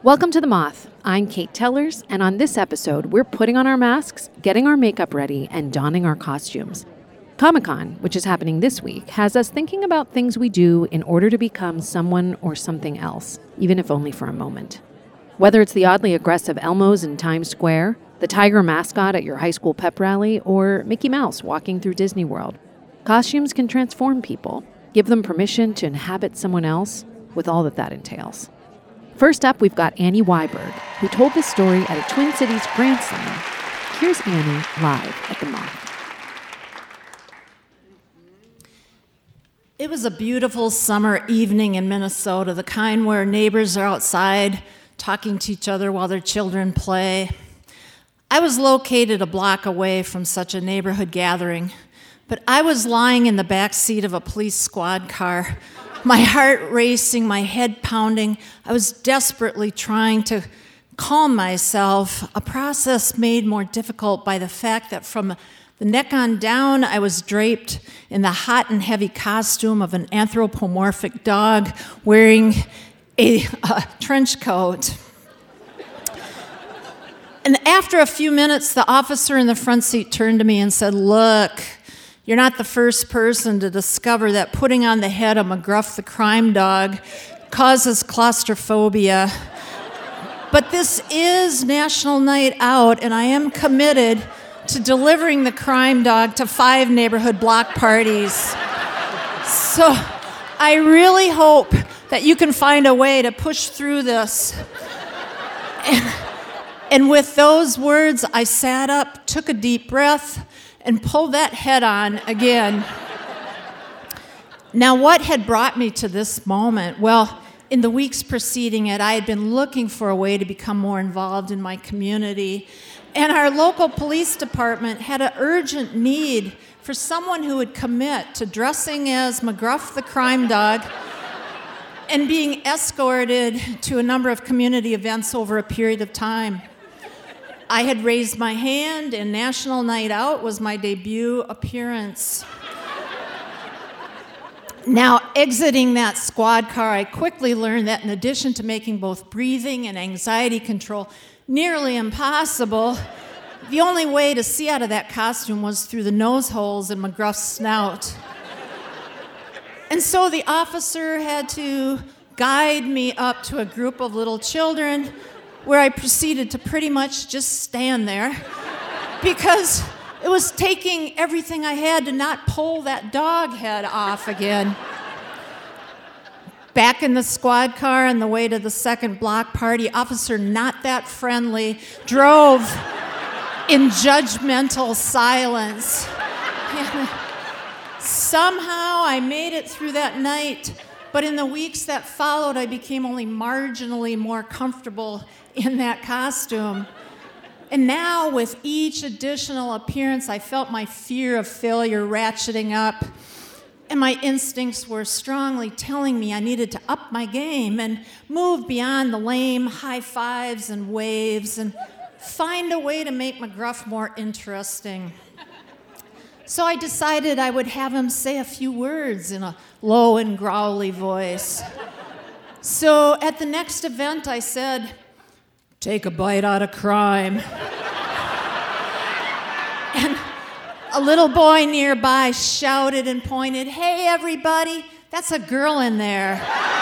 Welcome to The Moth. I'm Kate Tellers, and on this episode, we're putting on our masks, getting our makeup ready, and donning our costumes. Comic-Con, which is happening this week, has us thinking about things we do in order to become someone or something else, even if only for a moment. Whether it's the oddly aggressive Elmos in Times Square, the tiger mascot at your high school pep rally, or Mickey Mouse walking through Disney World, costumes can transform people, give them permission to inhabit someone else, with all that entails. First up, we've got Annie Weiberg, who told this story at a Twin Cities Grand Slam. Here's Annie live at The Moth. It was a beautiful summer evening in Minnesota, the kind where neighbors are outside talking to each other while their children play. I was located a block away from such a neighborhood gathering, but I was lying in the back seat of a police squad car, my heart racing, my head pounding. I was desperately trying to calm myself, a process made more difficult by the fact that from the neck on down, I was draped in the hot and heavy costume of an anthropomorphic dog wearing a trench coat. And after a few minutes, the officer in the front seat turned to me and said, "Look, you're not the first person to discover that putting on the head of McGruff the crime dog causes claustrophobia. But this is National Night Out, and I am committed to delivering the crime dog to 5 neighborhood block parties. So I really hope that you can find a way to push through this." And with those words, I sat up, took a deep breath, and pulled that head on again. Now, what had brought me to this moment? Well, in the weeks preceding it, I had been looking for a way to become more involved in my community, and our local police department had an urgent need for someone who would commit to dressing as McGruff the crime dog and being escorted to a number of community events over a period of time. I had raised my hand, and National Night Out was my debut appearance. Now, exiting that squad car, I quickly learned that in addition to making both breathing and anxiety control nearly impossible, the only way to see out of that costume was through the nose holes in McGruff's snout. And so the officer had to guide me up to a group of little children where I proceeded to pretty much just stand there because it was taking everything I had to not pull that dog head off again. Back in the squad car on the way to the second block party, Officer Not That Friendly drove in judgmental silence. And somehow I made it through that night, but in the weeks that followed, I became only marginally more comfortable in that costume. And now, with each additional appearance, I felt my fear of failure ratcheting up, and my instincts were strongly telling me I needed to up my game and move beyond the lame high fives and waves and find a way to make McGruff more interesting. So I decided I would have him say a few words in a low and growly voice. So at the next event, I said, "Take a bite out of crime." And a little boy nearby shouted and pointed, "Hey, everybody, that's a girl in there."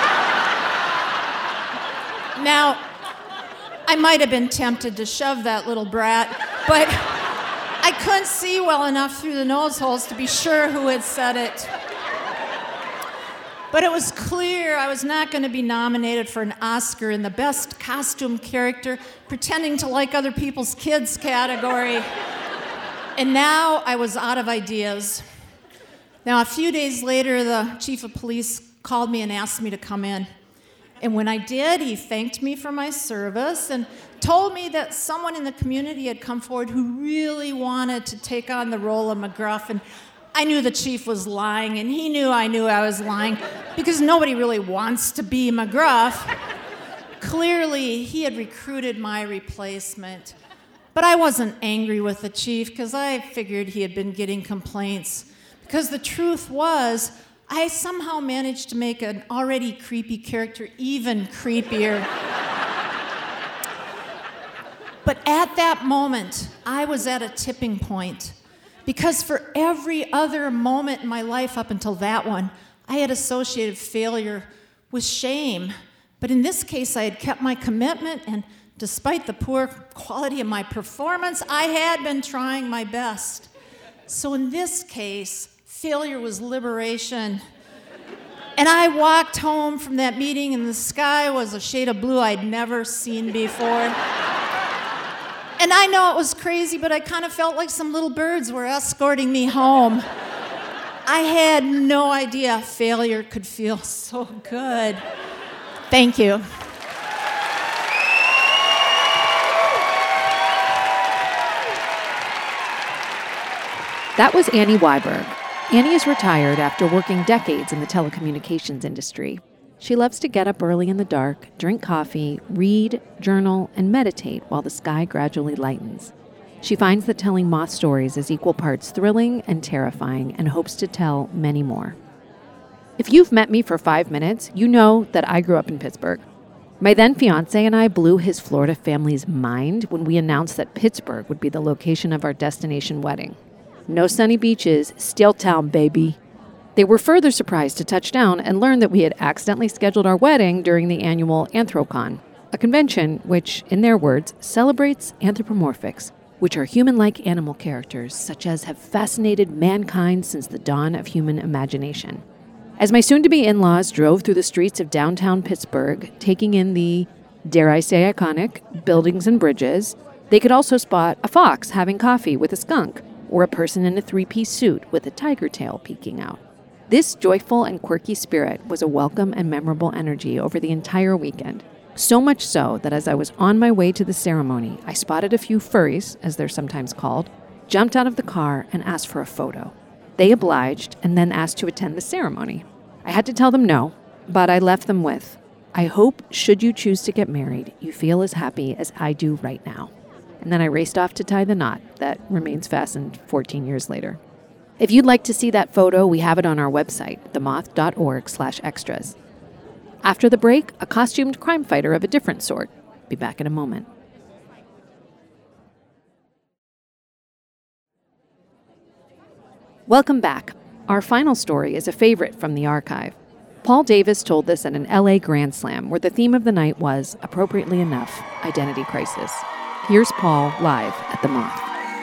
Now, I might have been tempted to shove that little brat, but I couldn't see well enough through the nose holes to be sure who had said it. But it was clear I was not going to be nominated for an Oscar in the Best Costume Character Pretending to Like Other People's Kids category. And now I was out of ideas. Now, a few days later, the chief of police called me and asked me to come in. And when I did, he thanked me for my service and told me that someone in the community had come forward who really wanted to take on the role of McGruff. And I knew the chief was lying, and he knew I was lying, because nobody really wants to be McGruff. Clearly, he had recruited my replacement. But I wasn't angry with the chief, because I figured he had been getting complaints. Because the truth was, I somehow managed to make an already creepy character even creepier. But at that moment, I was at a tipping point. Because for every other moment in my life up until that one, I had associated failure with shame. But in this case, I had kept my commitment, and despite the poor quality of my performance, I had been trying my best. So in this case, failure was liberation. And I walked home from that meeting, and the sky was a shade of blue I'd never seen before. And I know it was crazy, but I kind of felt like some little birds were escorting me home. I had no idea failure could feel so good. Thank you. That was Annie Weiberg. Annie is retired after working decades in the telecommunications industry. She loves to get up early in the dark, drink coffee, read, journal, and meditate while the sky gradually lightens. She finds that telling moth stories is equal parts thrilling and terrifying and hopes to tell many more. If you've met me for 5 minutes, you know that I grew up in Pittsburgh. My then fiancé and I blew his Florida family's mind when we announced that Pittsburgh would be the location of our destination wedding. No sunny beaches, Steel Town, baby. They were further surprised to touch down and learn that we had accidentally scheduled our wedding during the annual Anthrocon, a convention which, in their words, celebrates anthropomorphics, which are human-like animal characters such as have fascinated mankind since the dawn of human imagination. As my soon-to-be in-laws drove through the streets of downtown Pittsburgh, taking in the, dare I say iconic, buildings and bridges, they could also spot a fox having coffee with a skunk, or a person in a three-piece suit with a tiger tail peeking out. This joyful and quirky spirit was a welcome and memorable energy over the entire weekend. So much so that as I was on my way to the ceremony, I spotted a few furries, as they're sometimes called, jumped out of the car and asked for a photo. They obliged and then asked to attend the ceremony. I had to tell them no, but I left them with, I hope, should you choose to get married, you feel as happy as I do right now. And then I raced off to tie the knot that remains fastened 14 years later. If you'd like to see that photo, we have it on our website, themoth.org/extras. After the break, a costumed crime fighter of a different sort. Be back in a moment. Welcome back. Our final story is a favorite from the archive. Paul Davis told this at an LA Grand Slam where the theme of the night was, appropriately enough, identity crisis. Here's Paul live at the Moth.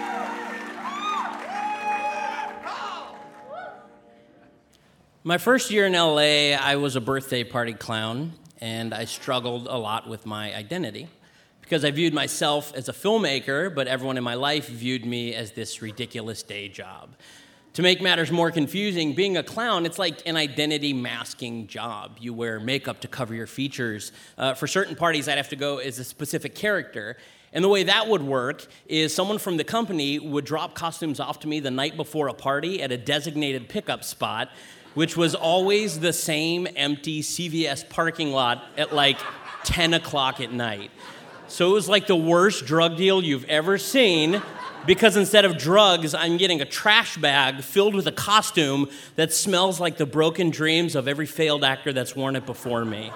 My first year in LA, I was a birthday party clown, and I struggled a lot with my identity because I viewed myself as a filmmaker, but everyone in my life viewed me as this ridiculous day job. To make matters more confusing, being a clown, it's like an identity masking job. You wear makeup to cover your features. For certain parties, I'd have to go as a specific character. And the way that would work is someone from the company would drop costumes off to me the night before a party at a designated pickup spot, which was always the same empty CVS parking lot at like 10 o'clock at night. So it was like the worst drug deal you've ever seen, because instead of drugs, I'm getting a trash bag filled with a costume that smells like the broken dreams of every failed actor that's worn it before me.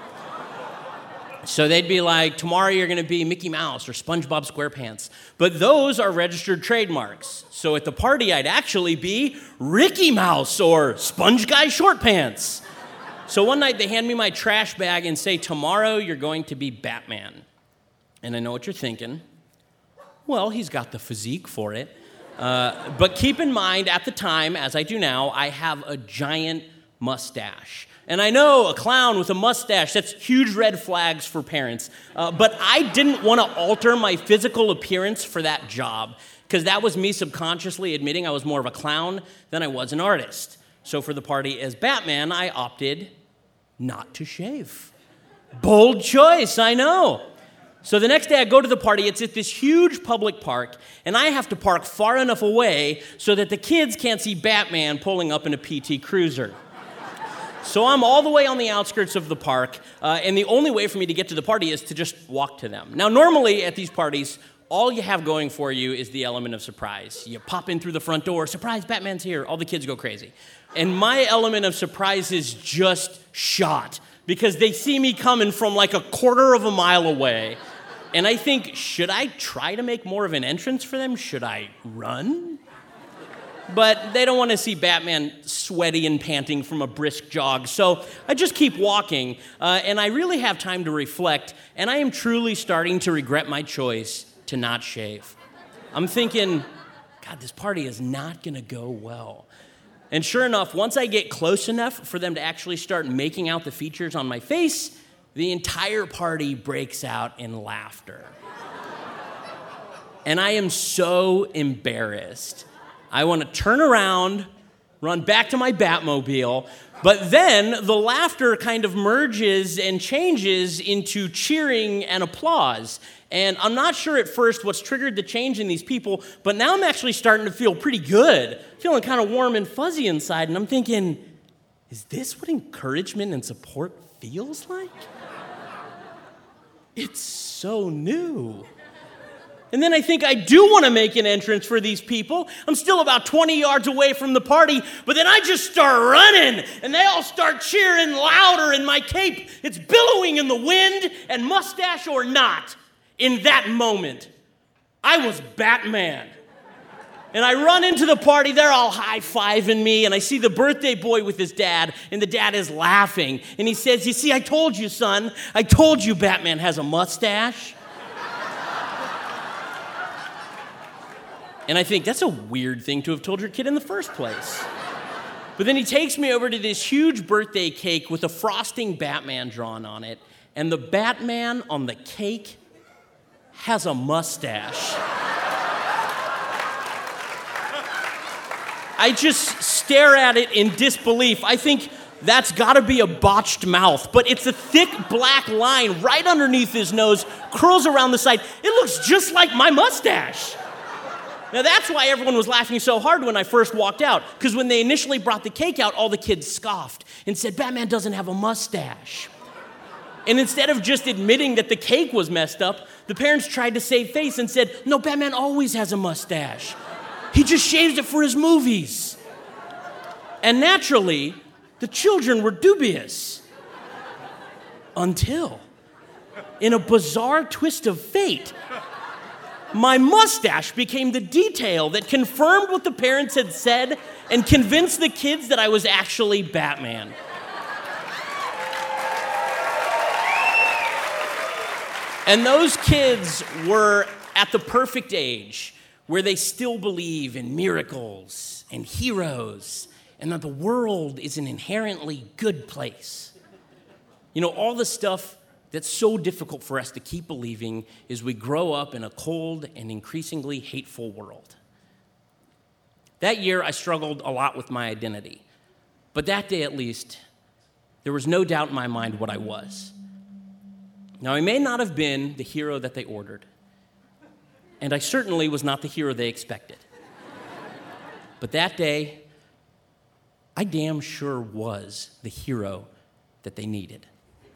So they'd be like, tomorrow you're going to be Mickey Mouse or SpongeBob SquarePants. But those are registered trademarks. So at the party, I'd actually be Ricky Mouse or Sponge Guy Short Pants. So one night they hand me my trash bag and say, tomorrow you're going to be Batman. And I know what you're thinking. Well, he's got the physique for it. But keep in mind, at the time, as I do now, I have a giant mustache. And I know a clown with a mustache, that's huge red flags for parents. But I didn't want to alter my physical appearance for that job, because that was me subconsciously admitting I was more of a clown than I was an artist. So for the party as Batman, I opted not to shave. Bold choice, I know. So the next day I go to the party, it's at this huge public park, and I have to park far enough away so that the kids can't see Batman pulling up in a PT Cruiser. So I'm all the way on the outskirts of the park, and the only way for me to get to the party is to just walk to them. Now, normally at these parties, all you have going for you is the element of surprise. You pop in through the front door, surprise, Batman's here, all the kids go crazy. And my element of surprise is just shot, because they see me coming from like a quarter of a mile away. And I think, should I try to make more of an entrance for them? Should I run? But they don't want to see Batman sweaty and panting from a brisk jog, so I just keep walking, and I really have time to reflect, and I am truly starting to regret my choice to not shave. I'm thinking, God, this party is not going to go well. And sure enough, once I get close enough for them to actually start making out the features on my face, the entire party breaks out in laughter. And I am so embarrassed. I want to turn around, run back to my Batmobile, but then the laughter kind of merges and changes into cheering and applause. And I'm not sure at first what's triggered the change in these people, but now I'm actually starting to feel pretty good, feeling kind of warm and fuzzy inside, and I'm thinking, is this what encouragement and support feels like? It's so new. And then I think I do want to make an entrance for these people. I'm still about 20 yards away from the party, but then I just start running, and they all start cheering louder, and my cape, it's billowing in the wind, and mustache or not, in that moment, I was Batman. And I run into the party, they're all high-fiving me, and I see the birthday boy with his dad, and the dad is laughing. And he says, you see, I told you, son. I told you Batman has a mustache. And I think that's a weird thing to have told your kid in the first place. But then he takes me over to this huge birthday cake with a frosting Batman drawn on it, and the Batman on the cake has a mustache. I just stare at it in disbelief. I think that's gotta be a botched mouth, but it's a thick black line right underneath his nose, curls around the side. It looks just like my mustache. Now that's why everyone was laughing so hard when I first walked out, because when they initially brought the cake out, all the kids scoffed and said, Batman doesn't have a mustache. And instead of just admitting that the cake was messed up, the parents tried to save face and said, no, Batman always has a mustache. He just shaves it for his movies. And naturally, the children were dubious. Until, in a bizarre twist of fate, my mustache became the detail that confirmed what the parents had said and convinced the kids that I was actually Batman. And those kids were at the perfect age where they still believe in miracles and heroes and that the world is an inherently good place. You know, all the stuff that's so difficult for us to keep believing as we grow up in a cold and increasingly hateful world. That year, I struggled a lot with my identity. But that day, at least, there was no doubt in my mind what I was. Now, I may not have been the hero that they ordered, and I certainly was not the hero they expected. But that day, I damn sure was the hero that they needed.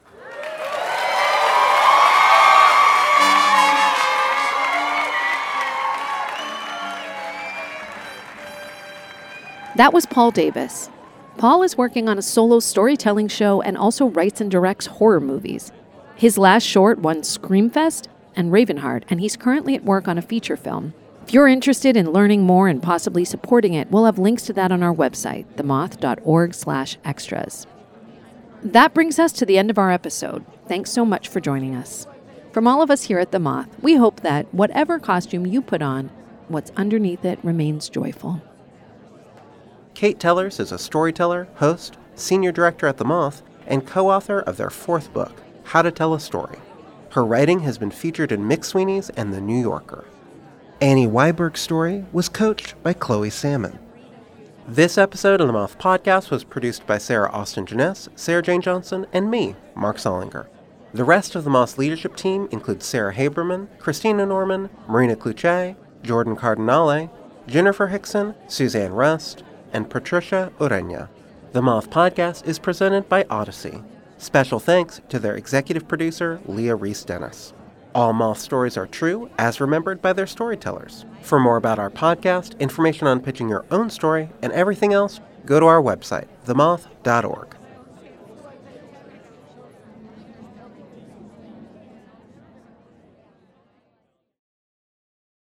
That was Paul Davis. Paul is working on a solo storytelling show and also writes and directs horror movies. His last short won Screamfest and Ravenheart, and he's currently at work on a feature film. If you're interested in learning more and possibly supporting it, we'll have links to that on our website, themoth.org/extras. That brings us to the end of our episode. Thanks so much for joining us. From all of us here at The Moth, we hope that whatever costume you put on, what's underneath it remains joyful. Kate Tellers is a storyteller, host, senior director at The Moth, and co-author of their fourth book, How to Tell a Story. Her writing has been featured in McSweeney's and The New Yorker. Annie Weiberg's story was coached by Chloe Salmon. This episode of The Moth Podcast was produced by Sarah Austin Jeunesse, Sarah Jane Johnson, and me, Mark Solinger. The rest of The Moth's leadership team includes Sarah Haberman, Christina Norman, Marina Cluche, Jordan Cardinale, Jennifer Hickson, Suzanne Rust, and Patricia Ureña. The Moth Podcast is presented by Odyssey. Special thanks to their executive producer, Leah Reese-Dennis. All Moth stories are true, as remembered by their storytellers. For more about our podcast, information on pitching your own story, and everything else, go to our website, themoth.org.